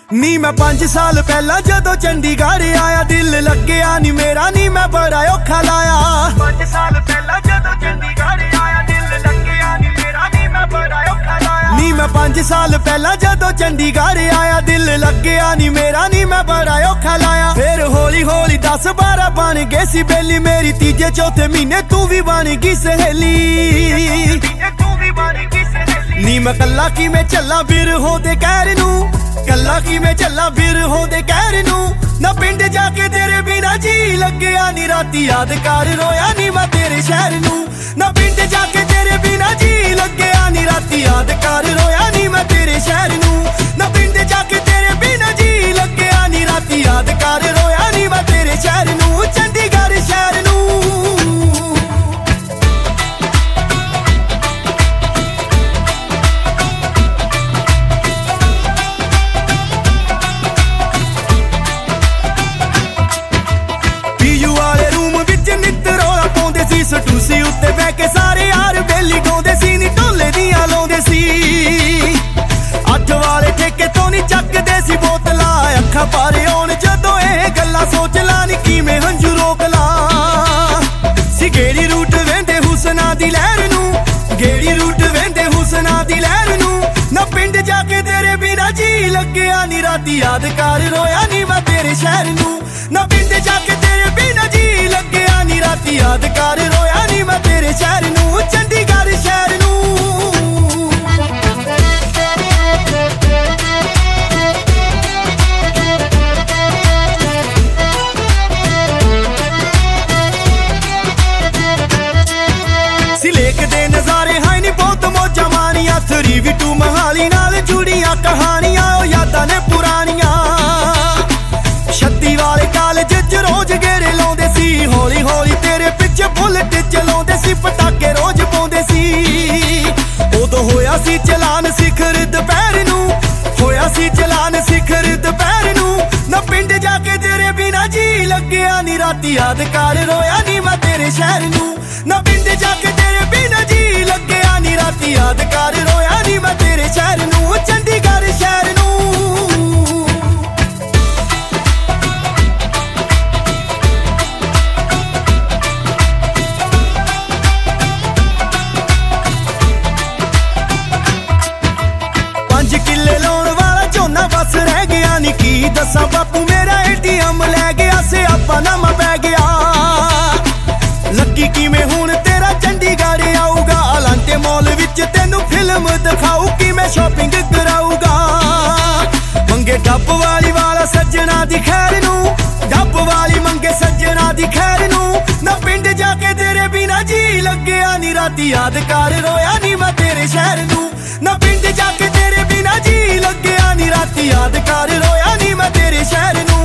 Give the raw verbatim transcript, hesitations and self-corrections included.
ਨੀ मैं पांच साल पहला जदों चंडीगढ़ आया दिल लग्या नी मेरा नी मैं बड़ा औखा लाया। पांच साल पहला जदों चंडीगढ़ आया दिल लग्या नी मेरा नी मैं बड़ा औखा लाया। नी मैं पांच साल पहला जदों चंडीगढ़ आया दिल लग्या नी मेरा नी मैं बड़ा औखा लाया। फिर हौली हौली दस बारह बन गए सी बेली मेरी तीजे चौथे महीने तू भी बन गई सहेली। नी मैं कला की मैं चला बिर हो दे कहर नू कला की मैं चला बिर हो दे कहर नू ना पिंड जाके तेरे बिना जी लग्या नी राती याद कर रोया नी मैं तेरे शहर नू। ना पिंड जाके तेरे बिना जी लग्या नी राती याद कर रोया नी मैं तेरे शहर नू। ना पिंड जाके तेरे बिना जी लग्या नी राती याद कर रोया नी मैं तेरे शहर नू चंडीगढ़ शहर नू। टूसी उत्ते बह के सारे यार बेली गाउंदे सी नी ढोले दियां लाउंदे सी। अठ वाले ठेके तो नी चकदे सी बोतलां अखां पारे आउण जदों एह गल्लां सोच ला नी किवें हंझू रोक ला। सी गेड़ी रूट वेंदे हुसना दी लहर नू गेड़ी रूट वेंदे हुसना दी लहर नू ना पिंड जाके तेरे बिना जी लग्या नी राती याद कर रोया नी मैं तेरे शहर नू। ना पिंड जाके तेरे बिना जी लग्या नी राती याद कर रोया नी मैं तेरे शहर नू चंडीगढ़ शहर नू। सिलेक दे नजारे हाय नी बहुत मौजा मारिया थ्री वी टू महाली नाल जुड़ियां कहानियां ओ यादां ने पुरानियां। छत्ती वाले कालेज च रोज गेड़े लाउंदे सी हौली हौली तेरे पिछे बुलेट चलाउंदे सी पटाके रोज पाउंदे सी। उदों होया सी चलान सिखर दोपहर नू होया सी चलान सिखर दोपहर नू ना पिंड जाके तेरे बिना जी लग्या नी राती याद कर रोया नी मैं तेरे शहर नू। ना पिंड जाके तेरे बिना जी लग्या नी राती याद कर रोया नी मैं तेरे शहर नू चंडीगढ़ शहर नू। बस रह गया नी की दसा बापू मेरा एटीएम लै गया सियापा नामा पै गया। लगी किवें हुण तेरा चंडीगढ़ आऊगा अलांटे मॉल विच तेनू फिल्म दिखाऊ कि मैं शॉपिंग कराऊगा। मंगे डब वाली वाला सज्जना दी खैर नू डब वाली मंगे सज्जना दी खैर नू ना पिंड जाके तेरे बिना जी लग्या नी राती याद कर रोया नी मैं तेरे शहर नू। ना पिंड जाके तेरे बिना जी लग्या नी राती याद कर रोया नी मैं तेरे शहर नू